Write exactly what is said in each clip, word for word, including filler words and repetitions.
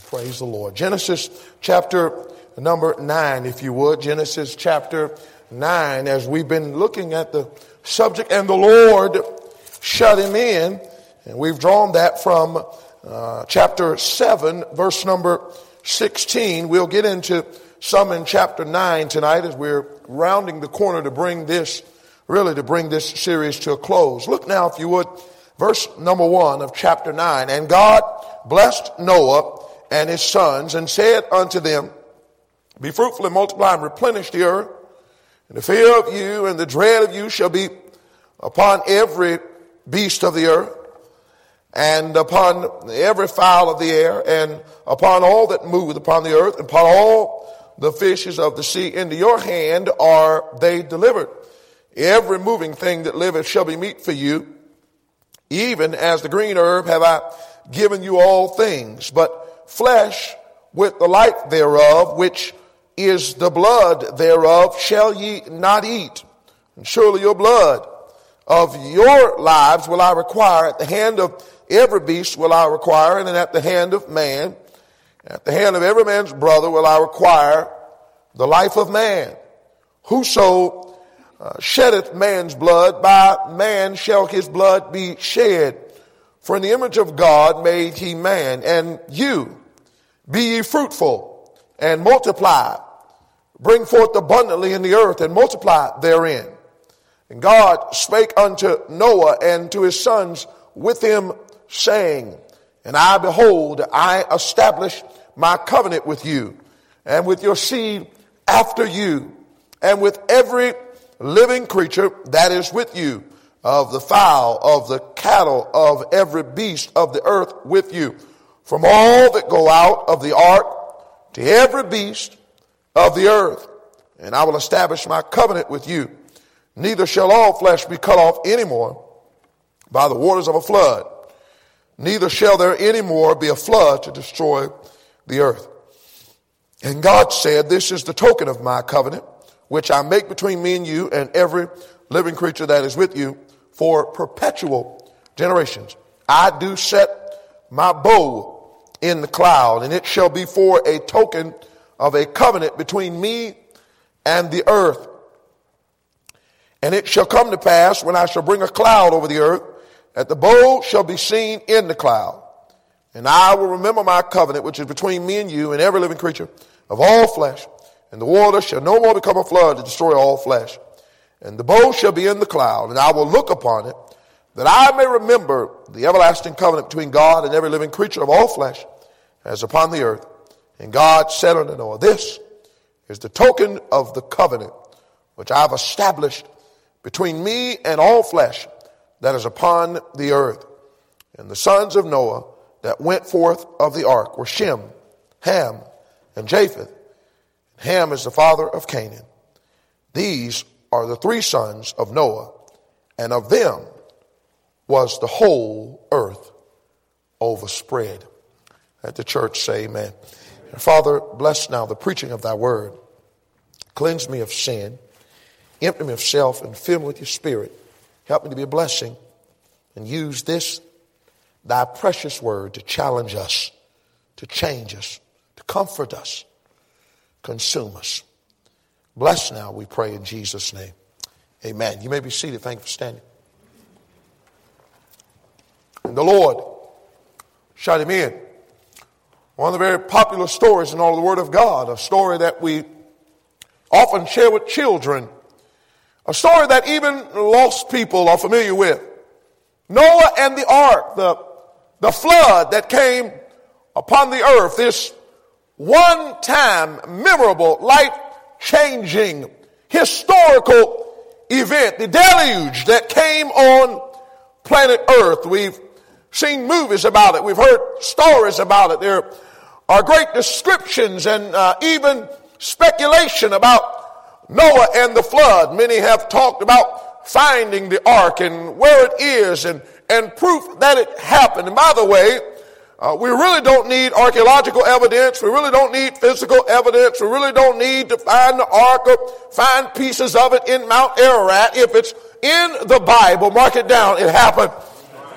Praise the Lord. Genesis chapter number nine, if you would. Genesis chapter nine, as we've been looking at the subject, and the Lord shut him in. And we've drawn that from uh, chapter seven, verse number sixteen. We'll get into some in chapter nine tonight as we're rounding the corner to bring this, really to bring this series to a close. Look now, if you would, verse number one of chapter nine. And God blessed Noah and his sons, and said unto them, be fruitful and multiply and replenish the earth. And the fear of you and the dread of you shall be upon every beast of the earth, and upon every fowl of the air, and upon all that moveth upon the earth, and upon all the fishes of the sea. Into your hand are they delivered. Every moving thing that liveth shall be meat for you. Even as the green herb have I given you all things. But flesh with the life thereof, which is the blood thereof, shall ye not eat. And surely your blood of your lives will I require. At the hand of every beast will I require, and at the hand of man, at the hand of every man's brother will I require the life of man. Whoso uh, sheddeth man's blood, by man shall his blood be shed. For in the image of God made he man. And you, be ye fruitful and multiply. Bring forth abundantly in the earth and multiply therein. And God spake unto Noah and to his sons with him, saying, and I, behold, I establish my covenant with you and with your seed after you, and with every living creature that is with you, of the fowl, of the cattle, of every beast of the earth with you, from all that go out of the ark to every beast of the earth. And I will establish my covenant with you. Neither shall all flesh be cut off any more by the waters of a flood. Neither shall there any more be a flood to destroy the earth. And God said, this is the token of my covenant, which I make between me and you and every living creature that is with you for perpetual generations. I do set my bow in the cloud, and it shall be for a token of a covenant between me and the earth. And it shall come to pass, when I shall bring a cloud over the earth, that the bow shall be seen in the cloud. And I will remember my covenant, which is between me and you and every living creature of all flesh. And the water shall no more become a flood to destroy all flesh. And the bow shall be in the cloud, and I will look upon it, that I may remember the everlasting covenant between God and every living creature of all flesh, as upon the earth. And God said unto Noah, this is the token of the covenant which I have established between me and all flesh that is upon the earth. And the sons of Noah that went forth of the ark were Shem, Ham, and Japheth. Ham is the father of Canaan. These are the three sons of Noah, and of them was the whole earth overspread. Let the church say amen. And Father, bless now the preaching of thy word. Cleanse me of sin, empty me of self, and fill me with your spirit. Help me to be a blessing, and use this, thy precious word, to challenge us, to change us, to comfort us, consume us. Bless now, we pray in Jesus' name. Amen. You may be seated. Thank you for standing. And the Lord shut him in. One of the very popular stories in all of the Word of God, a story that we often share with children, a story that even lost people are familiar with. Noah and the ark, the, the flood that came upon the earth, this one-time, memorable, life-changing, historical event, the deluge that came on planet Earth. We've seen movies about it. We've heard stories about it. There are great descriptions and uh, even speculation about Noah and the flood. Many have talked about finding the ark and where it is, and, and proof that it happened. And by the way, Uh, we really don't need archaeological evidence. We really don't need physical evidence. We really don't need to find the ark or find pieces of it in Mount Ararat. If it's in the Bible, mark it down. It happened.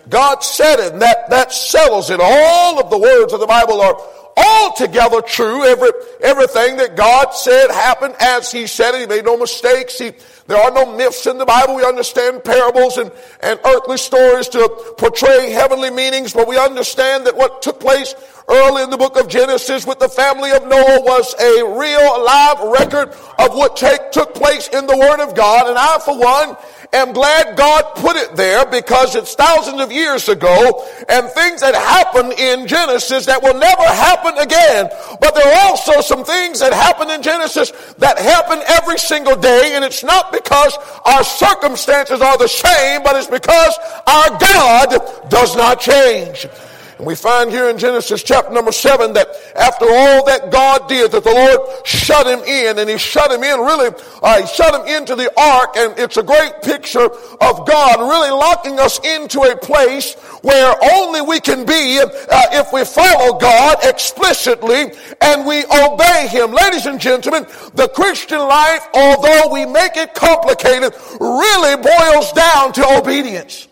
God said it, and that, that settles it. All of the words of the Bible are altogether true. Every, everything that God said happened as He said it. He made no mistakes. He, there are no myths in the Bible. We understand parables and, and earthly stories to portray heavenly meanings, but we understand that what took place early in the book of Genesis with the family of Noah was a real live record of what take, took place in the Word of God. And I, for one, am glad God put it there, because it's thousands of years ago and things that happened in Genesis that will never happen again. But there are also some things that happen in Genesis that happen every single day, and it's not because our circumstances are the same, but it's because our God does not change. And we find here in Genesis chapter number seven that after all that God did, that the Lord shut him in, and he shut him in really, uh, he shut him into the ark, and it's a great picture of God really locking us into a place where only we can be uh, if we follow God explicitly and we obey Him. Ladies and gentlemen, the Christian life, although we make it complicated, really boils down to obedience.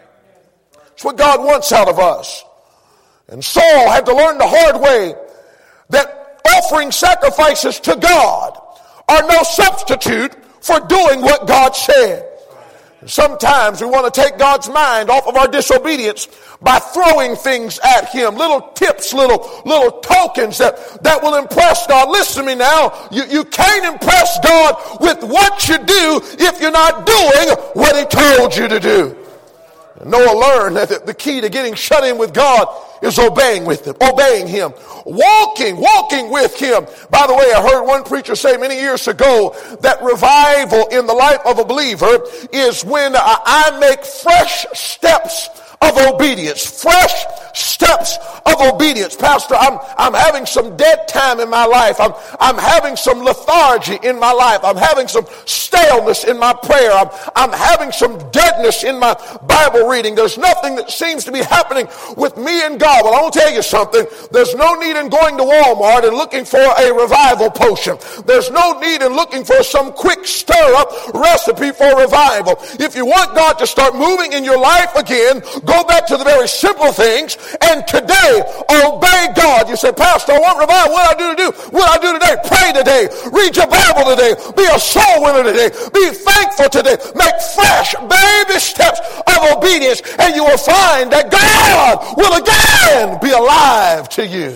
It's what God wants out of us. And Saul had to learn the hard way that offering sacrifices to God are no substitute for doing what God said. And sometimes we want to take God's mind off of our disobedience by throwing things at Him, little tips, little little tokens that, that will impress God. Listen to me now. You, you can't impress God with what you do if you're not doing what He told you to do. And Noah learned that the key to getting shut in with God is obeying with him, obeying Him, walking, walking with Him. By the way, I heard one preacher say many years ago that revival in the life of a believer is when I make fresh steps of obedience. Fresh steps of obedience. Pastor, I'm, I'm having some dead time in my life. I'm, I'm having some lethargy in my life. I'm having some staleness in my prayer. I'm, I'm having some deadness in my Bible reading. There's nothing that seems to be happening with me and God. Well, I want to tell you something. There's no need in going to Walmart and looking for a revival potion. There's no need in looking for some quick stir-up recipe for revival. If you want God to start moving in your life again, go back to the very simple things, and today, obey God. You say, Pastor, I want revival. What do I do to do? What do I do today? Pray today. Read your Bible today. Be a soul winner today. Be thankful today. Make fresh baby steps of obedience, and you will find that God will again be alive to you.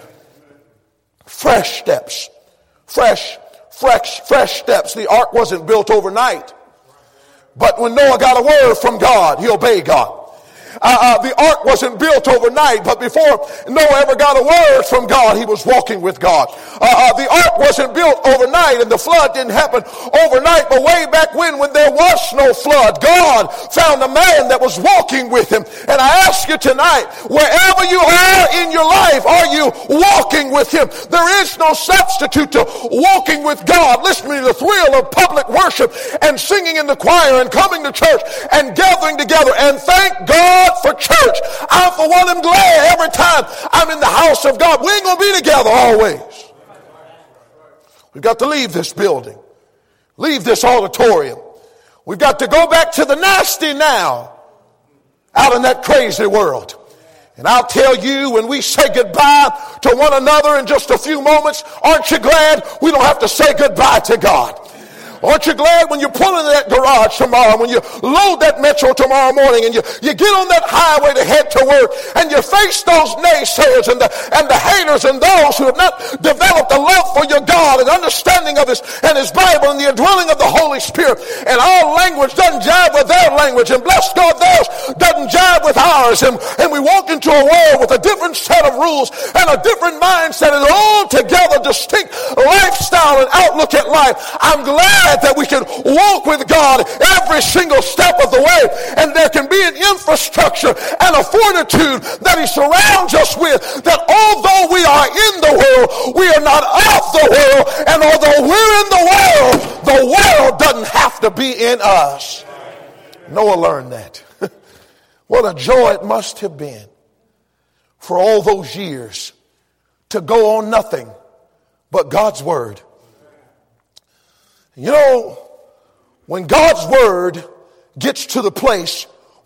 Fresh steps. Fresh, fresh, fresh steps. The ark wasn't built overnight. But when Noah got a word from God, he obeyed God. Uh, uh, the ark wasn't built overnight, but before Noah ever got a word from God, he was walking with God. Uh, uh, the ark wasn't built overnight, and the flood didn't happen overnight, but way back when, when there was no flood, God found a man that was walking with him. And I ask you tonight, wherever you are in your life, are you walking with Him? There is no substitute to walking with God. Listen to me, the thrill of public worship and singing in the choir and coming to church and gathering together, and thank God for church. I, for one, am glad every time I'm in the house of God. We ain't going to be together always. We've got to leave this building. Leave this auditorium. We've got to go back to the nasty now out in that crazy world. And I'll tell you, when we say goodbye to one another in just a few moments, aren't you glad we don't have to say goodbye to God? Aren't you glad when you pull into that garage tomorrow, when you load that Metro tomorrow morning, and you, you get on that highway to head to work, and you face those naysayers and the, and the haters and those who have not developed a love for your God and understanding of His and His Bible and the indwelling of the Holy Spirit, and our language doesn't jive with their language, and bless God, theirs doesn't jive with ours, and, and we walk into a world with a different set of rules and a different mindset and altogether distinct lifestyle and outlook at life. I'm glad that we can walk with God every single step of the way, and there can be an infrastructure and a fortitude that He surrounds us with, that although we are in the world, we are not of the world, and although we're in the world, the world doesn't have to be in us. Noah learned that. What a joy it must have been for all those years to go on nothing but God's word. You know, when God's word gets to the place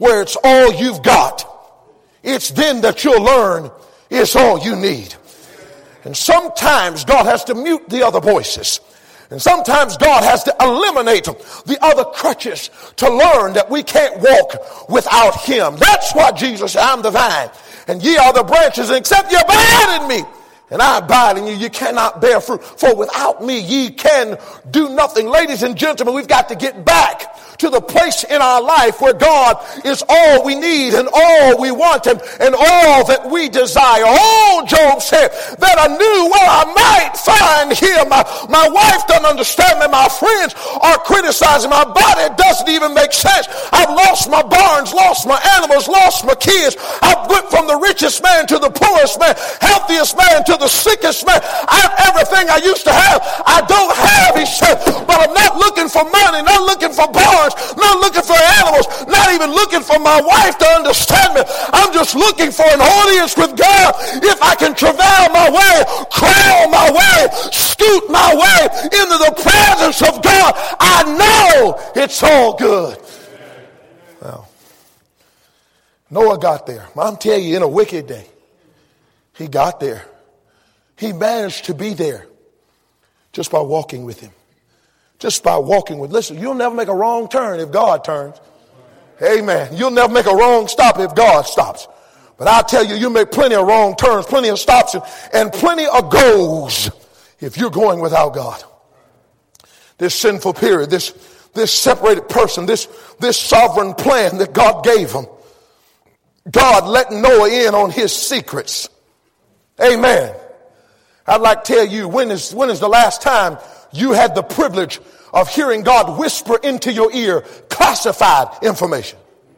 where it's all you've got. It's then that you'll learn it's all you need. And sometimes God has to mute the other voices. And sometimes God has to eliminate the other crutches to learn that we can't walk without him. That's why Jesus said, I'm the vine, and ye are the branches, and except ye abide in me, and I abide in you, you cannot bear fruit. For without me, ye can do nothing. Ladies and gentlemen, we've got to get back to the place in our life where God is all we need and all we want and, and all that we desire. Oh, Job said that I knew where I might find him. My, my wife doesn't understand me. My friends are criticizing. My body doesn't even make sense. I've lost my barns, lost my animals, lost my kids. I've went from the richest man to the poorest man, healthiest man to the sickest man. I have everything I used to have. I don't have, he said, but I'm not looking for money, not looking for barns, not looking for animals, not even looking for my wife to understand me. I'm just looking for an audience with God. If I can travail my way, crawl my way, scoot my way into the presence of God, I know it's all good. Well, Noah got there. I'm telling you, in a wicked day, he got there. He managed to be there just by walking with him. Just by walking with, listen, you'll never make a wrong turn if God turns. Amen. You'll never make a wrong stop if God stops. But I'll tell you, you make plenty of wrong turns, plenty of stops, and plenty of goes if you're going without God. This sinful period, this, this separated person, this, this sovereign plan that God gave him. God let Noah in on his secrets. Amen. I'd like to tell you, when is, when is the last time you had the privilege of hearing God whisper into your ear classified information?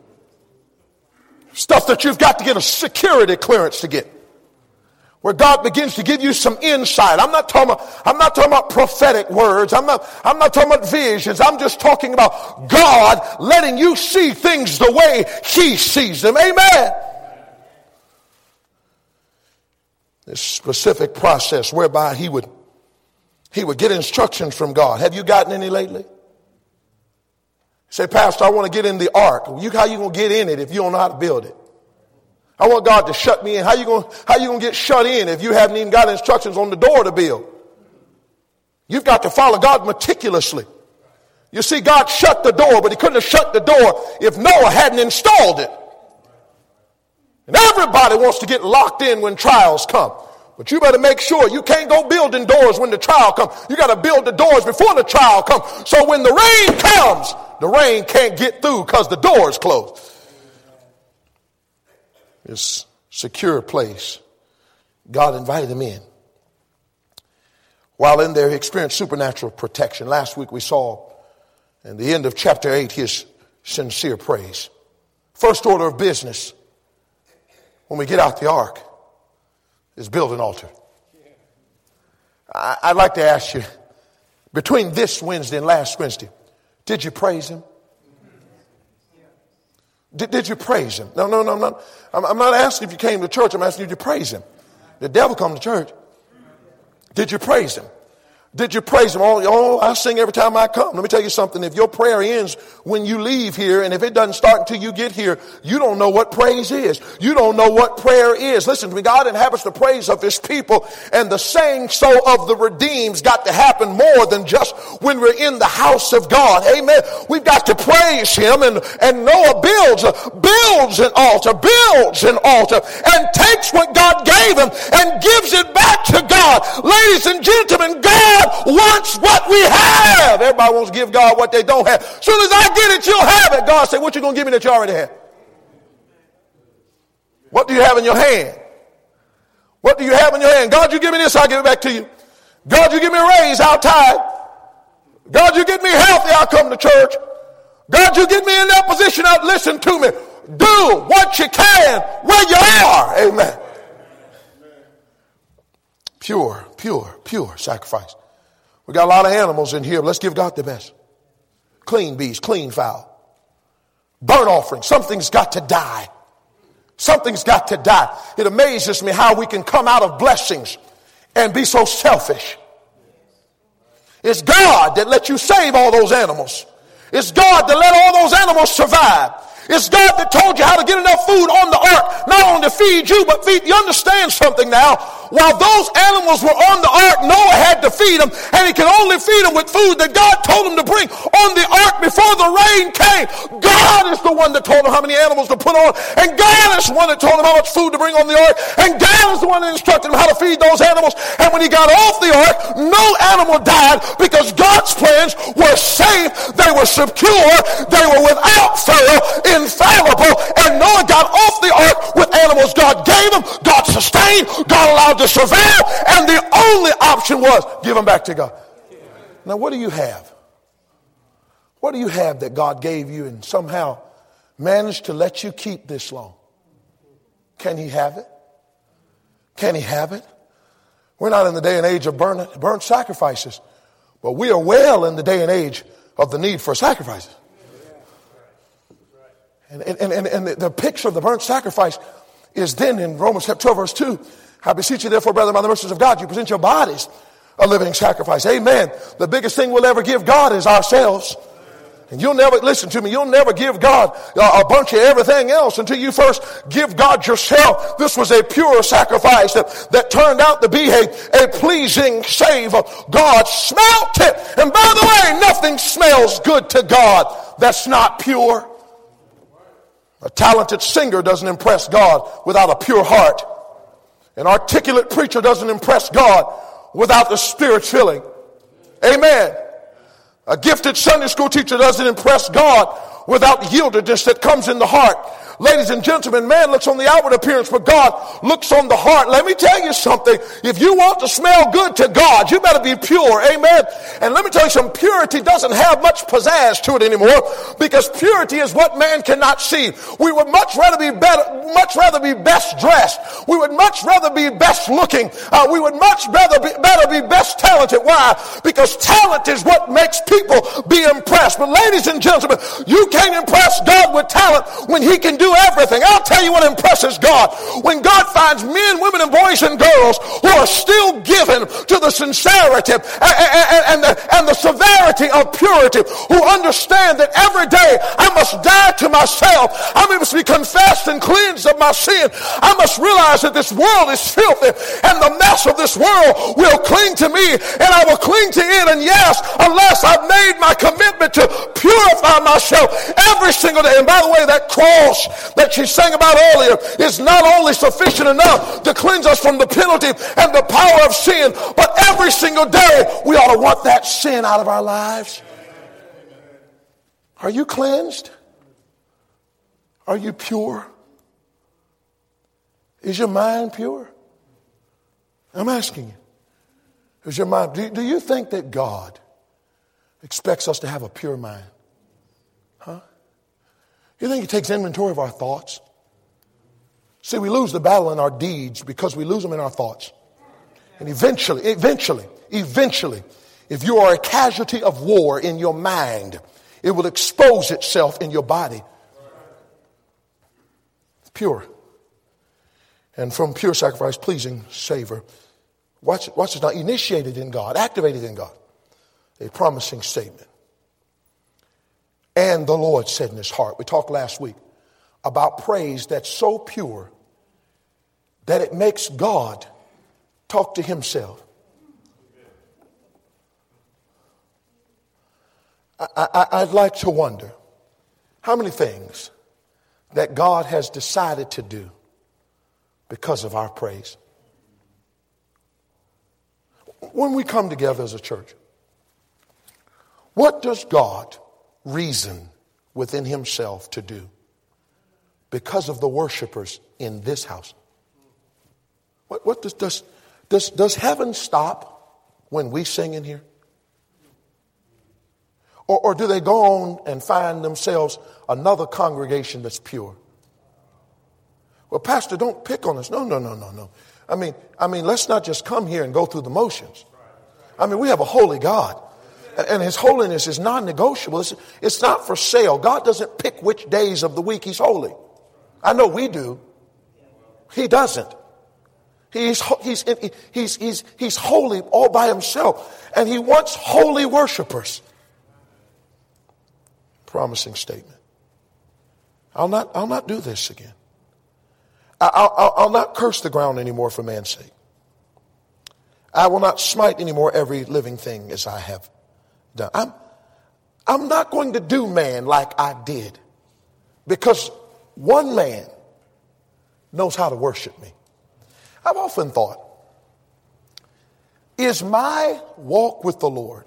Stuff that you've got to get a security clearance to get. Where God begins to give you some insight. I'm not talking about, I'm not talking about prophetic words. I'm not, I'm not talking about visions. I'm just talking about God letting you see things the way he sees them. Amen. This specific process whereby he would He would get instructions from God. Have you gotten any lately? Say, Pastor, I want to get in the ark. You, how you going to get in it if you don't know how to build it? I want God to shut me in. How you going, how you going to get shut in if you haven't even got instructions on the door to build? You've got to follow God meticulously. You see, God shut the door, but he couldn't have shut the door if Noah hadn't installed it. And everybody wants to get locked in when trials come. But you better make sure you can't go building doors when the trial comes. You got to build the doors before the trial comes. So when the rain comes, the rain can't get through because the door is closed. This secure place, God invited him in. While in there, he experienced supernatural protection. Last week we saw in the end of chapter eight his sincere praise. First order of business when we get out the ark is build an altar. I'd like to ask you, between this Wednesday and last Wednesday, did you praise him? Did, did you praise him? No, no, no, no. I'm, I'm not asking if you came to church. I'm asking, did you praise him? The devil come to church. Did you praise him? Did you praise him? Oh, oh, I sing every time I come. Let me tell you something. If your prayer ends when you leave here, and if it doesn't start until you get here, you don't know what praise is. You don't know what prayer is. Listen to me. God inhabits the praise of his people, and the saying so of the redeemed's got to happen more than just when we're in the house of God. Amen. We've got to praise him, and, and Noah builds, builds an altar, builds an altar, and takes what God gave him and gives it back to God. Ladies and gentlemen, God wants what we have. Everybody wants to give God what they don't have. As soon as I get it, you'll have it. God said, what you going to give me that you already have? What do you have in your hand? What do you have in your hand? God, you give me this, I'll give it back to you. God, you give me a raise, I'll tithe. God, you get me healthy, I'll come to church. God, you get me in that position, I'll listen to me. Do what you can where you are. Amen. Pure, pure, pure sacrifice. We got a lot of animals in here. But let's give God the best. Clean beast, clean fowl. Burnt offering. Something's got to die. Something's got to die. It amazes me how we can come out of blessings and be so selfish. It's God that let you save all those animals. It's God that let all those animals survive. It's God that told you how to get enough food on the ark, not only to feed you, but feed. You understand something now? While those animals were on the ark, Noah had to feed them, and he could only feed them with food that God told him to bring on the ark before the rain came. God is the one that told him how many animals to put on, and God is the one that told him how much food to bring on the ark, and God is the one that instructed him how to feed those animals. And when he got off the ark, no animal died, because God's plans were safe, they were secure, they were without fail, infallible, and Noah got off the ark with animals God gave him, God sustained, God allowed to survive, and the only option was give them back to God. Now, what do you have? What do you have that God gave you and somehow managed to let you keep this long? Can he have it? Can he have it? We're not in the day and age of burnt, burnt sacrifices, but we are well in the day and age of the need for sacrifices. And, and, and, and the picture of the burnt sacrifice is then in Romans chapter twelve, verse two. I beseech you, therefore, brethren, by the mercies of God, you present your bodies a living sacrifice. Amen. The biggest thing we'll ever give God is ourselves. And you'll never, listen to me, you'll never give God a bunch of everything else until you first give God yourself. This was a pure sacrifice that, that turned out to be a, a pleasing savor. God smelt it. And by the way, nothing smells good to God that's not pure. A talented singer doesn't impress God without a pure heart. An articulate preacher doesn't impress God without the Spirit filling. Amen. A gifted Sunday school teacher doesn't impress God without yieldedness that comes in the heart. Ladies and gentlemen, man looks on the outward appearance, but God looks on the heart. Let me tell you something. If you want to smell good to God, you better be pure. Amen. And let me tell you something. Purity doesn't have much pizzazz to it anymore, because purity is what man cannot see. We would much rather be better, much rather be best dressed. We would much rather be best looking. Uh, we would much rather be, better be best talented. Why? Because talent is what makes people be impressed. But ladies and gentlemen, you can't impress God with talent when he can do everything. I'll tell you what impresses God. When God finds men, women, and boys and girls who are still given to the sincerity and, and, and, the, and the severity of purity, who understand that every day I must die to myself. I must be confessed and cleansed of my sin. I must realize that this world is filthy, and the mess of this world will cling to me, and I will cling to it. And yes, unless I've made my commitment to purify myself every single day. And by the way, that cross that she sang about earlier is not only sufficient enough to cleanse us from the penalty and the power of sin, but every single day we ought to want that sin out of our lives. Are you cleansed? Are you pure? Is your mind pure? I'm asking you. Is your mind, do, do you think that God expects us to have a pure mind? Huh? You think he takes inventory of our thoughts? See, we lose the battle in our deeds because we lose them in our thoughts. And eventually, eventually, eventually, if you are a casualty of war in your mind, it will expose itself in your body. Pure. And from pure sacrifice, pleasing savor. Watch, watch this now. Initiated in God, activated in God. A promising statement. And the Lord said in his heart. We talked last week about praise that's so pure that it makes God talk to himself. I, I, I'd like to wonder how many things that God has decided to do because of our praise. When we come together as a church, what does God reason within himself to do because of the worshipers in this house? What, what does, does, does, does heaven stop when we sing in here? Or, or do they go on and find themselves another congregation that's pure? Well, Pastor, don't pick on us. No, no, no, no, no. I mean, I mean, let's not just come here and go through the motions. I mean, we have a holy God. And his holiness is non-negotiable. It's, it's not for sale. God doesn't pick which days of the week he's holy. I know we do. He doesn't. He's, he's, he's, he's, he's holy all by himself. And he wants holy worshipers. Promising statement. I'll not, I'll not do this again. I'll, I'll, I'll not curse the ground anymore for man's sake. I will not smite anymore every living thing as I have done. I'm, I'm not going to do man like I did, because one man knows how to worship me. I've often thought, is my walk with the Lord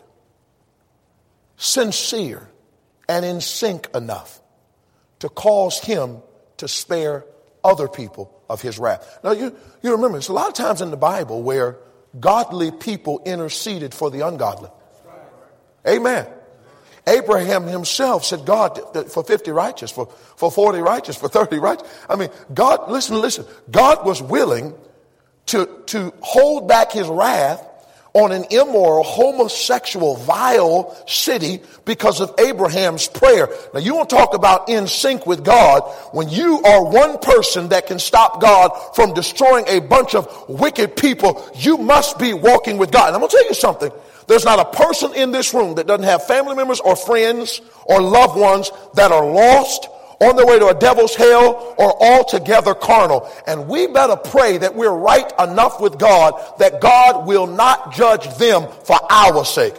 sincere and in sync enough to cause him to spare other people of his wrath? Now, you, you remember, there's a lot of times in the Bible where godly people interceded for the ungodly. Amen. Abraham himself said, God, for fifty righteous, for, for forty righteous, for thirty righteous. I mean, God, listen, listen. God was willing to, to hold back his wrath on an immoral, homosexual, vile city because of Abraham's prayer. Now, you want to talk about in sync with God. When you are one person that can stop God from destroying a bunch of wicked people, you must be walking with God. And I'm going to tell you something. There's not a person in this room that doesn't have family members or friends or loved ones that are lost, on their way to a devil's hell, or altogether carnal. And we better pray that we're right enough with God that God will not judge them for our sake.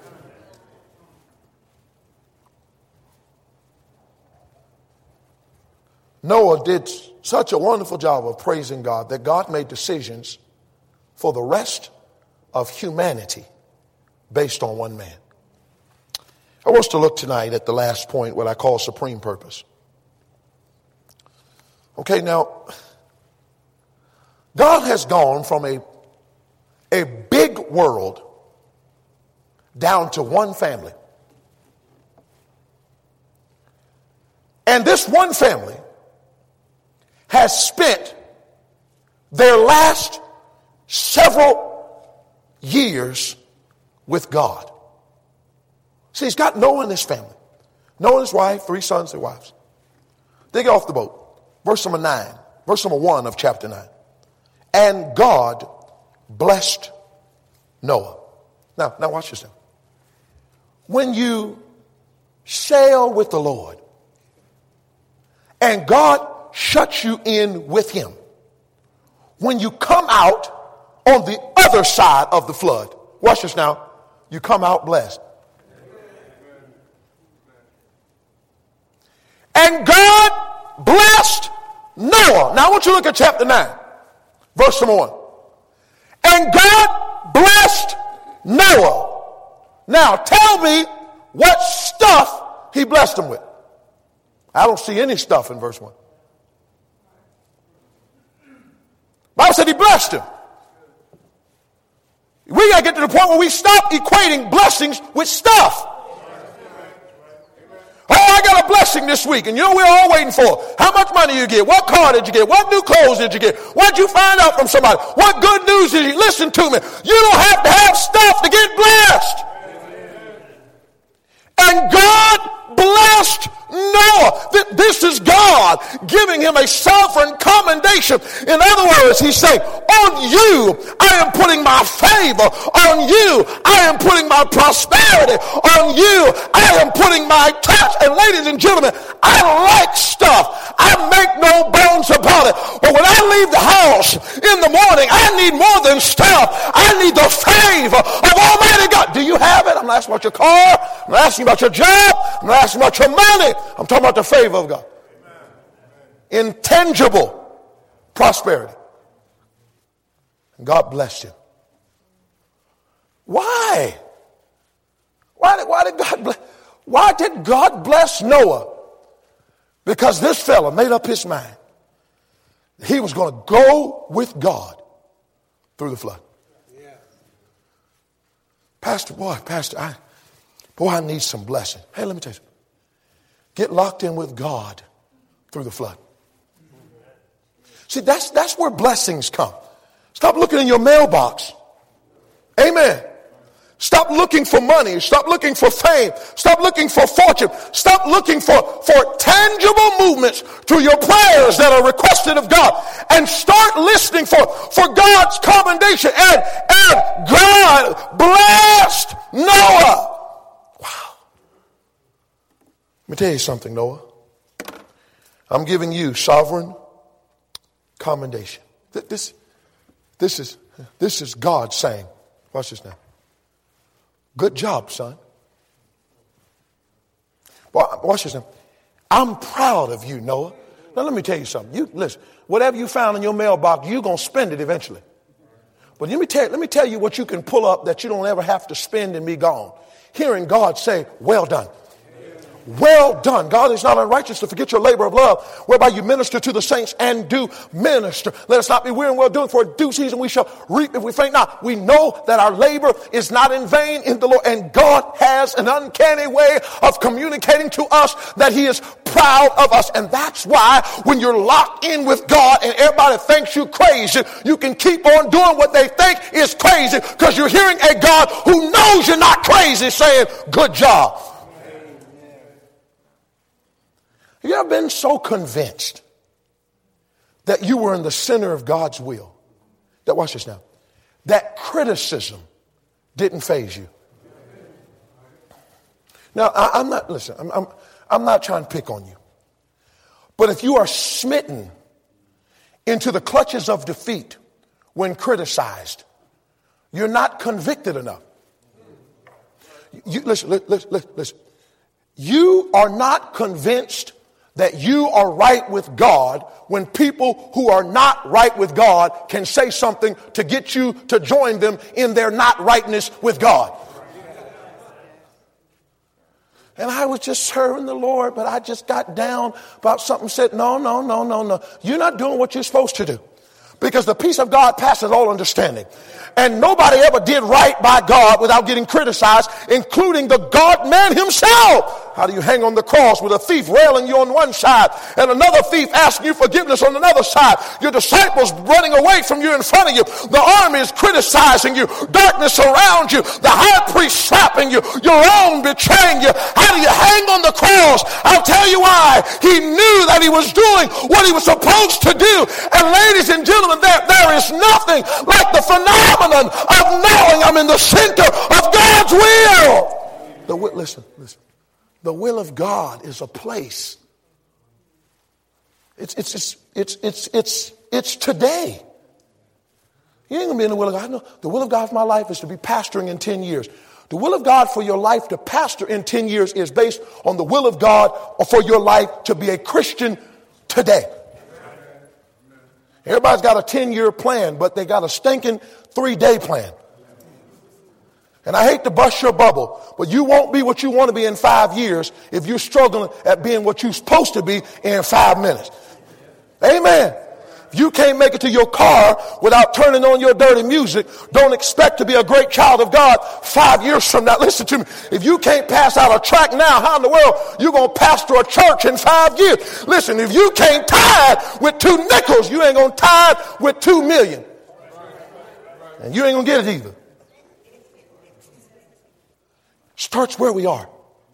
Noah did such a wonderful job of praising God that God made decisions for the rest of humanity based on one man. I want us to look tonight at the last point, what I call supreme purpose. Okay, now, God has gone from a, a big world down to one family. And this one family has spent their last several years with God. See, he's got Noah and his family. Noah and his wife, three sons, their wives. They get off the boat. Verse number nine, verse number one of chapter nine. And God blessed Noah. Now, now watch this now. When you sail with the Lord and God shuts you in with him, when you come out on the other side of the flood, watch this now, you come out blessed. And God blessed Noah. Now I want you to look at chapter nine, verse number one. And God blessed Noah. Now tell me what stuff he blessed him with. I don't see any stuff in verse one. Bible said he blessed him. We got to get to the point where we stop equating blessings with stuff. Oh, I got a blessing this week, and you know we're all waiting for. How much money you get? What car did you get? What new clothes did you get? What did you find out from somebody? What good news did you listen to me? You don't have to have stuff to get blessed. And God blessed Noah. This is God giving him a sovereign commendation. In other words, he's saying, on you I am putting my favor. On you I am putting my prosperity. On you I am putting my touch. And ladies and gentlemen, I like stuff. I make no bones about it. But when I leave the house in the morning, I need more than stuff. I need the favor of Almighty God. Do you have it? I'm not asking about your car. I'm not asking about your job. I'm not asking about your money. I'm talking about the favor of God. Amen. Intangible prosperity. And God blessed him. Why? Why did, why did God bless? Why did God bless Noah? Because this fella made up his mind. He was going to go with God through the flood. Yeah. Pastor, boy, Pastor, I, boy, I need some blessing. Hey, let me tell you something. Get locked in with God through the flood. See, that's, that's where blessings come. Stop looking in your mailbox. Amen. Stop looking for money. Stop looking for fame. Stop looking for fortune. Stop looking for, for tangible movements through your prayers that are requested of God. And start listening for, for God's commendation. And, and God blessed Noah. Wow. Let me tell you something, Noah. I'm giving you sovereign commendation. This, this is, this is God saying, watch this now. Good job, son. Watch this now. I'm proud of you, Noah. Now let me tell you something. You listen, whatever you found in your mailbox, you're going to spend it eventually. But let me tell you, let me tell you what you can pull up that you don't ever have to spend and be gone. Hearing God say, well done. Well done. God is not unrighteous to forget your labor of love, whereby you minister to the saints and do minister. Let us not be weary in well doing, for in due season we shall reap if we faint not. We know that our labor is not in vain in the Lord, and God has an uncanny way of communicating to us that he is proud of us. And that's why when you're locked in with God and everybody thinks you crazy, you can keep on doing what they think is crazy, because you're hearing a God who knows you're not crazy saying, good job. Have you ever been so convinced that you were in the center of God's will, that, watch this now, that criticism didn't faze you? Now, I, I'm not, listen, I'm, I'm, I'm not trying to pick on you. But if you are smitten into the clutches of defeat when criticized, you're not convicted enough. You, listen, listen, listen, listen. You are not convinced that you are right with God when people who are not right with God can say something to get you to join them in their not rightness with God. And I was just serving the Lord, but I just got down about something, said, no, no, no, no, no. You're not doing what you're supposed to do. Because the peace of God passes all understanding. And nobody ever did right by God without getting criticized, including the God-man himself. How do you hang on the cross with a thief railing you on one side and another thief asking you forgiveness on another side? Your disciples running away from you in front of you. The army is criticizing you. Darkness around you. The high priest slapping you. Your own betraying you. How do you hang on the cross? I'll tell you why. He knew that he was doing what he was supposed to do. And ladies and gentlemen, there, there is nothing like the phenomenon of knowing I'm in the center of God's will. The will, listen, listen. The will of God is a place. It's it's it's it's it's it's, it's today. You ain't gonna be in the will of God. No, the will of God for my life is to be pastoring in ten years. The will of God for your life to pastor in ten years is based on the will of God for your life to be a Christian today. Everybody's got a ten-year plan, but they got a stinking three-day plan. And I hate to bust your bubble, but you won't be what you want to be in five years if you're struggling at being what you're supposed to be in five minutes. Amen. If you can't make it to your car without turning on your dirty music, don't expect to be a great child of God five years from now. Listen to me. If you can't pass out a tract now, how in the world you going to pastor a church in five years? Listen, if you can't tithe with two nickels, you ain't going to tithe with two million. And you ain't going to get it either. Starts where we are.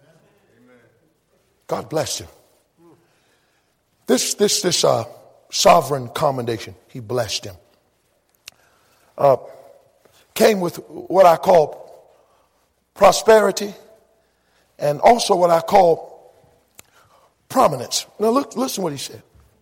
God bless you. This, this, this, uh, sovereign commendation, he blessed him, uh, came with what I call prosperity and also what I call prominence. Now look, listen what he said.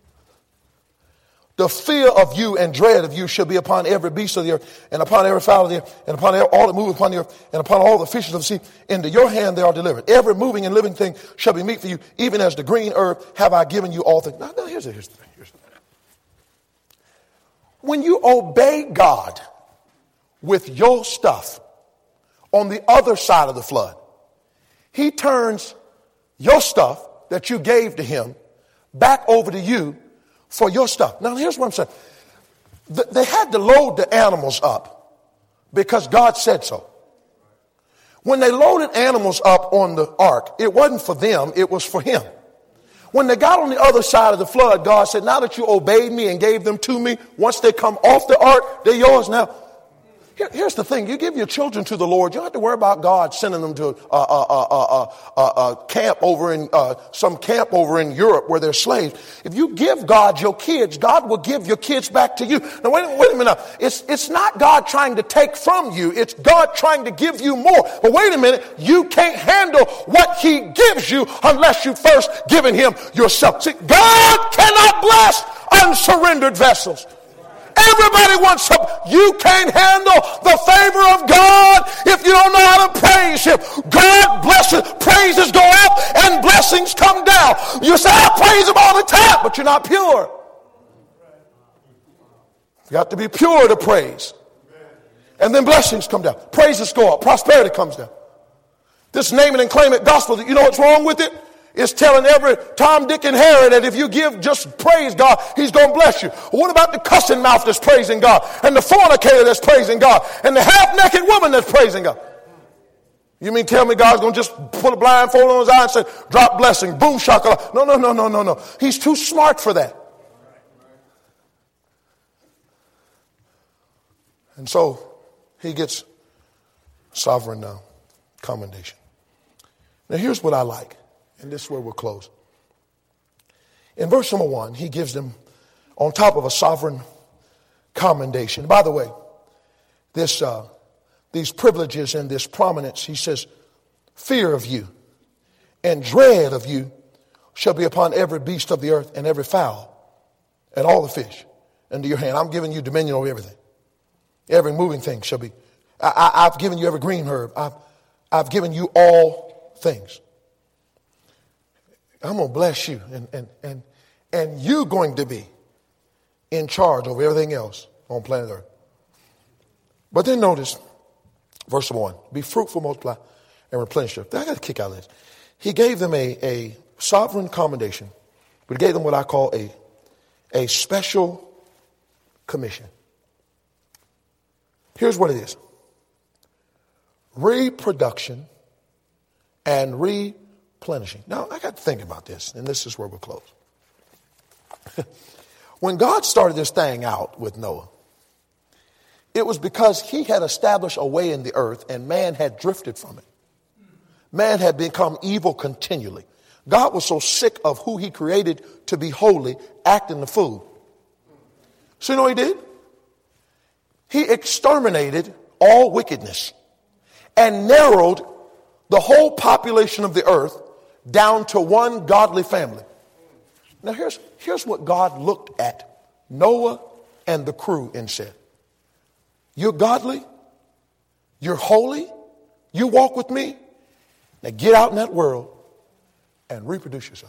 The fear of you and dread of you shall be upon every beast of the earth, and upon every fowl of the earth, and upon all that move upon the earth, and upon all the fishes of the sea. Into your hand they are delivered. Every moving and living thing shall be meat for you, even as the green herb have I given you all things. Now, now here's, the, here's the thing. Here's the thing. When you obey God with your stuff on the other side of the flood, he turns your stuff that you gave to him back over to you for your stuff. Now, here's what I'm saying. They had to load the animals up because God said so. When they loaded animals up on the ark, it wasn't for them, it was for him. When they got on the other side of the flood, God said, now that you obeyed me and gave them to me, once they come off the ark, they're yours now. Here, here's the thing. You give your children to the Lord. You don't have to worry about God sending them to a, a, a, a, a, a camp over in, uh, some camp over in Europe where they're slaves. If you give God your kids, God will give your kids back to you. Now, wait, wait a minute. It's, it's not God trying to take from you. It's God trying to give you more. But wait a minute. You can't handle what he gives you unless you first given him yourself. See, God cannot bless unsurrendered vessels. Everybody wants something. You can't handle the favor of God if you don't know how to praise him. God blesses, praises go up and blessings come down. You say, I praise him all the time, but you're not pure. You got to be pure to praise. And then blessings come down. Praises go up. Prosperity comes down. This name it and claim it gospel, you know what's wrong with it? It's telling every Tom, Dick, and Harry that if you give, just praise God, he's going to bless you. What about the cussing mouth that's praising God? And the fornicator that's praising God? And the half-naked woman that's praising God? You mean tell me God's going to just put a blindfold on his eye and say, drop blessing, boom, shaka? No, no, no, no, no, no. He's too smart for that. And so he gets sovereign now, commendation. Now here's what I like. And this is where we'll close. In verse number one, he gives them on top of a sovereign commendation. By the way, this uh, these privileges and this prominence, he says, fear of you and dread of you shall be upon every beast of the earth and every fowl and all the fish under your hand. I'm giving you dominion over everything. Every moving thing shall be. I, I, I've given you every green herb. I've, I've given you all things. I'm going to bless you, and, and, and, and you're going to be in charge over everything else on planet Earth. But then notice, verse one, be fruitful, multiply, and replenish it. I got to kick out of this. He gave them a, a sovereign commendation, but he gave them what I call a, a special commission. Here's what it is. Reproduction and replenishing. Now, I got to think about this, and this is where we'll close. When God started this thing out with Noah, it was because he had established a way in the earth and man had drifted from it. Man had become evil continually. God was so sick of who he created to be holy, acting the fool. So you know what he did? He exterminated all wickedness and narrowed the whole population of the earth down to one godly family. Now here's, here's what God looked at Noah and the crew and said, you're godly, you're holy, you walk with me, now get out in that world and reproduce yourself.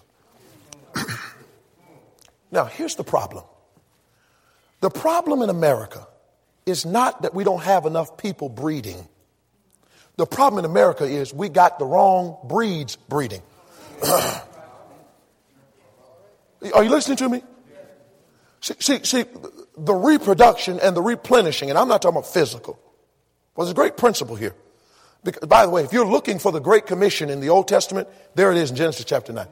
Now here's the problem. The problem in America is not that we don't have enough people breeding. The problem in America is we got the wrong breeds breeding. Are you listening to me? See, see, see, the reproduction and the replenishing, and I'm not talking about physical. Well, there's a great principle here. Because, by the way, if you're looking for the Great Commission in the Old Testament, there it is in Genesis chapter nine.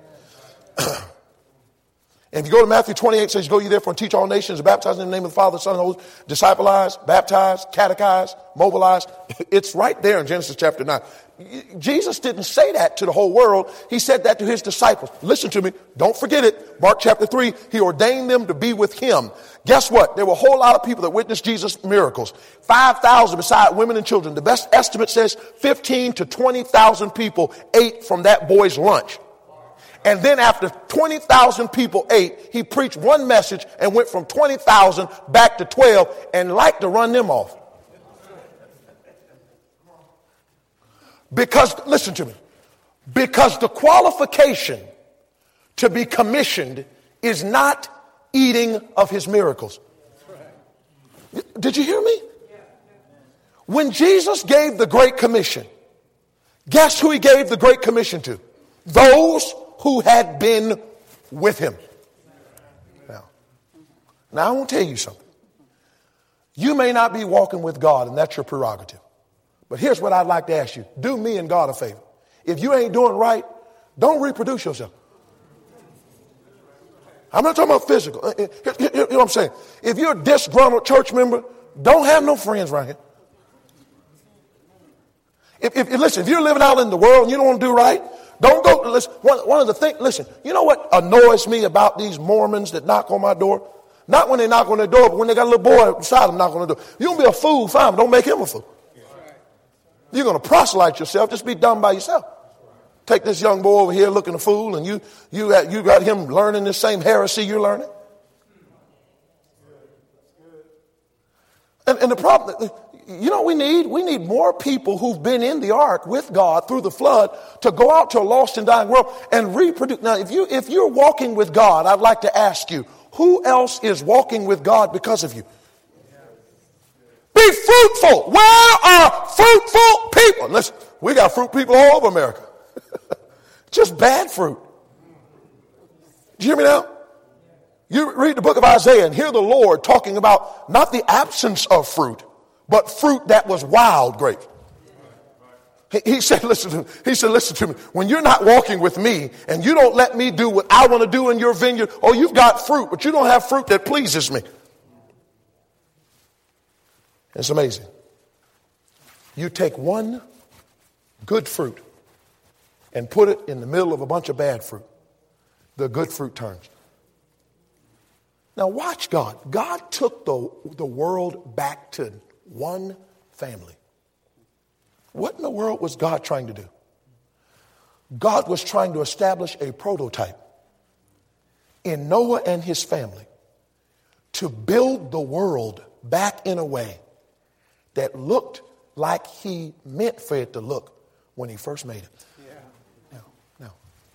And if you go to Matthew twenty-eight, it says, go ye therefore and teach all nations, baptize in the name of the Father, Son, and Holy Spirit, discipleize, baptize, catechize, mobilize. It's right there in Genesis chapter nine. Jesus didn't say that to the whole world. He said that to his disciples. Listen to me. Don't forget it. Mark chapter three, he ordained them to be with him. Guess what? There were a whole lot of people that witnessed Jesus' miracles. five thousand beside women and children. The best estimate says fifteen to twenty thousand people ate from that boy's lunch. And then after twenty thousand people ate, he preached one message and went from twenty thousand back to twelve and liked to run them off. Because, listen to me, because the qualification to be commissioned is not eating of his miracles. Did you hear me? When Jesus gave the Great Commission, guess who he gave the Great Commission to? Those who had been with him. Now, now I want to tell you something. You may not be walking with God, and that's your prerogative. But here's what I'd like to ask you. Do me and God a favor. If you ain't doing right, don't reproduce yourself. I'm not talking about physical. You know what I'm saying? If you're a disgruntled church member, don't have no friends right here. If, if, listen, if you're living out in the world and you don't want to do right, don't go. Listen, one, one of the things, listen, you know what annoys me about these Mormons that knock on my door? Not when they knock on the door, but when they got a little boy beside them knocking on the door. You don't be a fool, fine, but don't make him a fool. You're going to proselyte yourself, just be dumb by yourself. Take this young boy over here looking a fool, and you you got, you got him learning the same heresy you're learning. And, and the problem, you know what we need? We need more people who've been in the ark with God through the flood to go out to a lost and dying world and reproduce. Now, if, you, if you're walking with God, I'd like to ask you, who else is walking with God because of you? Be fruitful. Where are fruitful people? Listen, we got fruit people all over America. Just bad fruit. Do you hear me now? You read the book of Isaiah and hear the Lord talking about not the absence of fruit, but fruit that was wild grapes. He, he said, listen to me. He said, listen to me. When you're not walking with me and you don't let me do what I want to do in your vineyard, oh, you've got fruit, but you don't have fruit that pleases me. It's amazing. You take one good fruit and put it in the middle of a bunch of bad fruit. The good fruit turns. Now watch God. God took the, the world back to one family. What in the world was God trying to do? God was trying to establish a prototype in Noah and his family to build the world back in a way that looked like he meant for it to look when he first made it. Yeah. Now, now,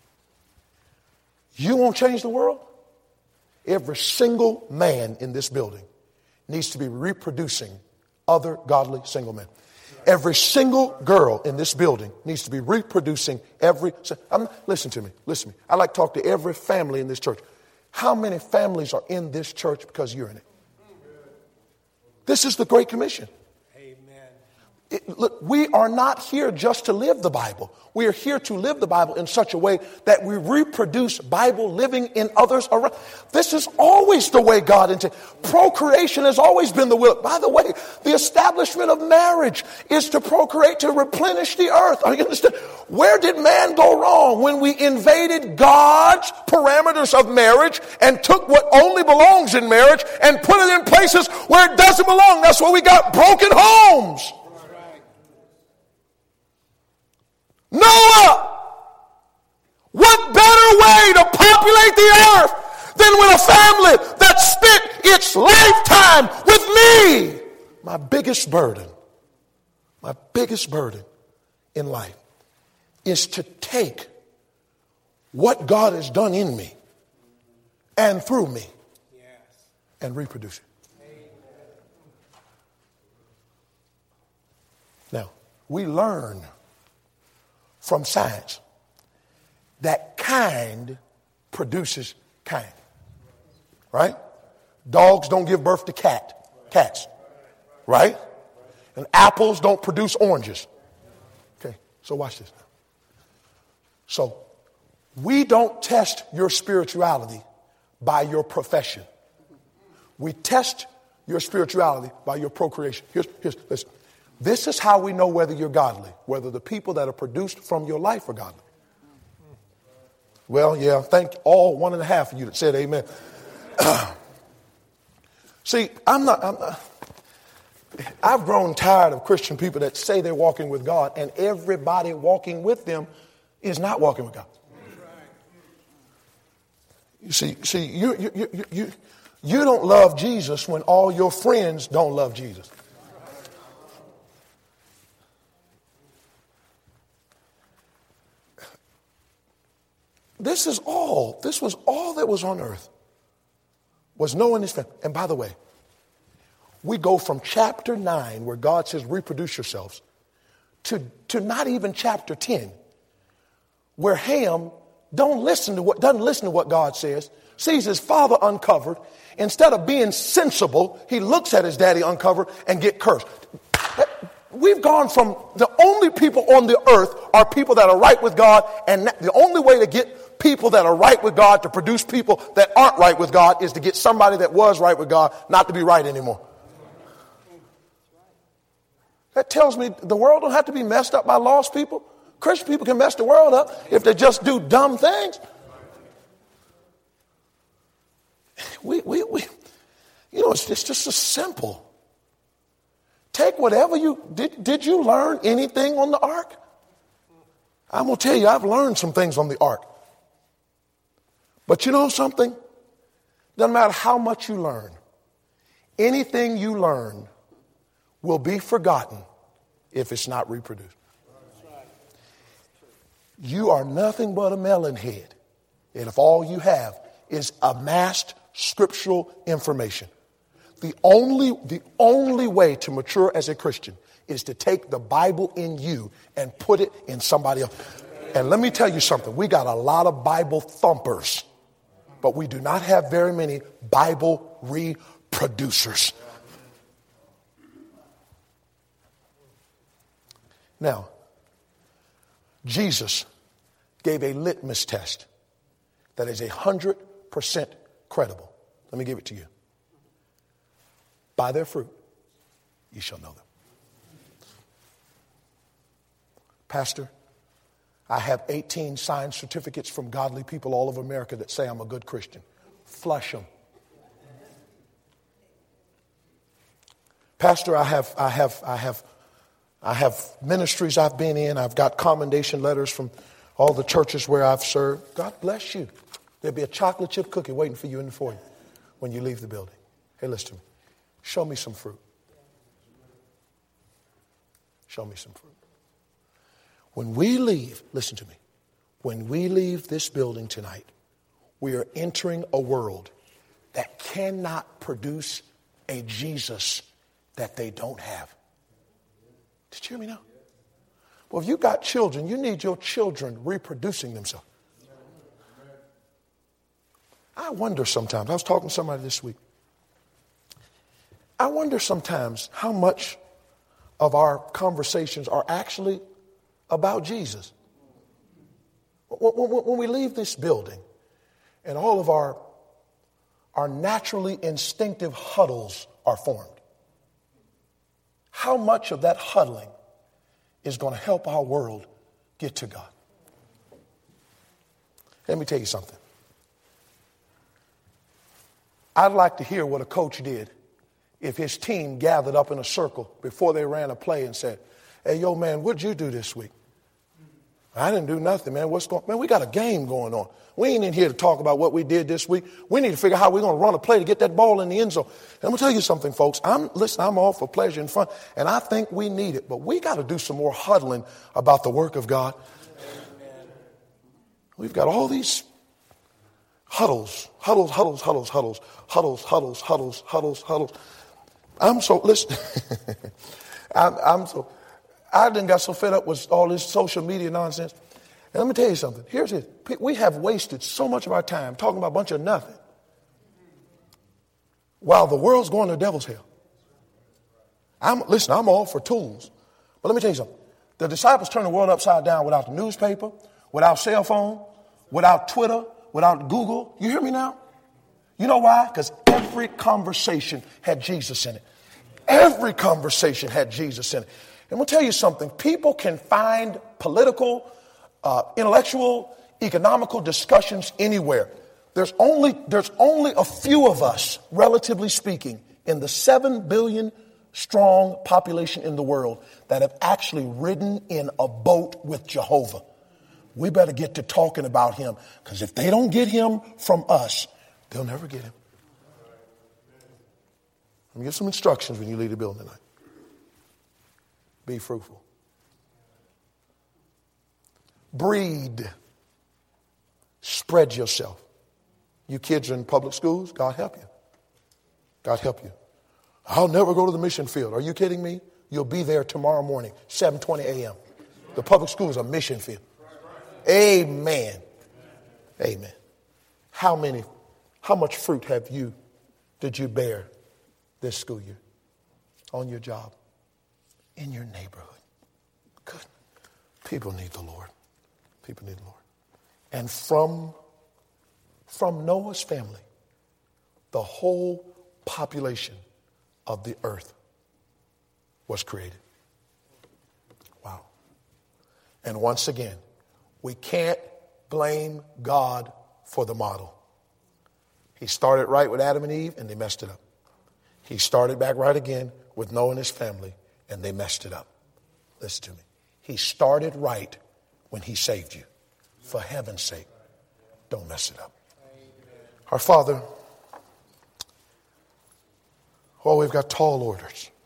you won't change the world? Every single man in this building needs to be reproducing other godly single men. Every single girl in this building needs to be reproducing every... I'm, listen to me. Listen to me. I like to talk to every family in this church. How many families are in this church because you're in it? This is the Great Commission. It, look, we are not here just to live the Bible. We are here to live the Bible in such a way that we reproduce Bible living in others around. This is always the way God intended. Procreation has always been the will. By the way, the establishment of marriage is to procreate, to replenish the earth. Are you understand? Where did man go wrong? When we invaded God's parameters of marriage and took what only belongs in marriage and put it in places where it doesn't belong. That's why we got broken homes. Noah, what better way to populate the earth than with a family that spent its lifetime with me? My biggest burden, my biggest burden in life is to take what God has done in me and through me and reproduce it. Now, we learn from science that kind produces kind. Right? Dogs don't give birth to cat, cats. Right? And apples don't produce oranges. Okay, so watch this now. So, we don't test your spirituality by your profession. We test your spirituality by your procreation. Here's, here's, listen. This is how we know whether you're godly, whether the people that are produced from your life are godly. Well, yeah, thank all one and a half of you that said amen. See, I'm not, I'm not, I've grown tired of Christian people that say they're walking with God and everybody walking with them is not walking with God. You see, see, you, you, you, you, you don't love Jesus when all your friends don't love Jesus. This is all, this was all that was on earth, was Noah and his family. And by the way, we go from chapter nine, where God says, reproduce yourselves, to, to not even chapter ten, where Ham don't listen to what, doesn't listen to what God says, sees his father uncovered. Instead of being sensible, he looks at his daddy uncovered and get cursed. We've gone from the only people on the earth are people that are right with God, and the only way to get people that are right with God to produce people that aren't right with God is to get somebody that was right with God not to be right anymore. That tells me the world don't have to be messed up by lost people. Christian people can mess the world up if they just do dumb things. We, we, we, you know, it's, it's just so simple. Take whatever you, did, did you learn anything on the ark? I'm going to tell you, I've learned some things on the ark. But you know something? Doesn't matter how much you learn. Anything you learn will be forgotten if it's not reproduced. You are nothing but a melon head. And if all you have is amassed scriptural information, the only, the only way to mature as a Christian is to take the Bible in you and put it in somebody else. And let me tell you something. We got a lot of Bible thumpers, but we do not have very many Bible reproducers. Now, Jesus gave a litmus test that is a hundred percent credible. Let me give it to you. By their fruit, you shall know them. Pastor, I have eighteen signed certificates from godly people all over America that say I'm a good Christian. Flush them. Pastor, I have, I have, I have, I have ministries I've been in. I've got commendation letters from all the churches where I've served. God bless you. There'll be a chocolate chip cookie waiting for you in the foyer when you leave the building. Hey, listen to me. Show me some fruit. Show me some fruit. When we leave, listen to me. When we leave this building tonight, we are entering a world that cannot produce a Jesus that they don't have. Did you hear me now? Well, if you got children, you need your children reproducing themselves. I wonder sometimes, I was talking to somebody this week. I wonder sometimes how much of our conversations are actually about Jesus. When we leave this building and all of our, our naturally instinctive huddles are formed, how much of that huddling is going to help our world get to God? Let me tell you something. I'd like to hear what a coach did if his team gathered up in a circle before they ran a play and said, hey, yo, man, what'd you do this week? I didn't do nothing, man. What's going on? Man, we got a game going on. We ain't in here to talk about what we did this week. We need to figure out how we're going to run a play to get that ball in the end zone. And I'm going to tell you something, folks. I'm listen, I'm all for pleasure and fun, and I think we need it. But we got to do some more huddling about the work of God. We've got all these huddles, huddles, huddles, huddles, huddles, huddles, huddles, huddles, huddles, huddles. I'm so, listen, I'm, I'm so, I done got so fed up with all this social media nonsense. And let me tell you something. Here's it. We have wasted so much of our time talking about a bunch of nothing while the world's going to the devil's hell. I'm, listen, I'm all for tools. But let me tell you something. The disciples turned the world upside down without the newspaper, without cell phone, without Twitter, without Google. You hear me now? You know why? Because every conversation had Jesus in it. Every conversation had Jesus in it. And I'm going to tell you something. People can find political, uh, intellectual, economical discussions anywhere. There's only, there's only a few of us, relatively speaking, in the seven billion strong population in the world that have actually ridden in a boat with Jehovah. We better get to talking about him, because if they don't get him from us, they'll never get him. Let me give some instructions when you leave the building tonight. Be fruitful. Breed. Spread yourself. You kids are in public schools, God help you. God help you. I'll never go to the mission field. Are you kidding me? You'll be there tomorrow morning, seven twenty a.m. The public school is a mission field. Amen. Amen. How many, how much fruit have you, did you bear this school year? On your job? In your neighborhood? Good. People need the Lord. People need the Lord. And from, from Noah's family, the whole population of the earth was created. Wow. And once again, we can't blame God for the model. He started right with Adam and Eve, and they messed it up. He started back right again with Noah and his family, and they messed it up. Listen to me. He started right when he saved you. For heaven's sake, don't mess it up. Our Father, oh, we've got tall orders.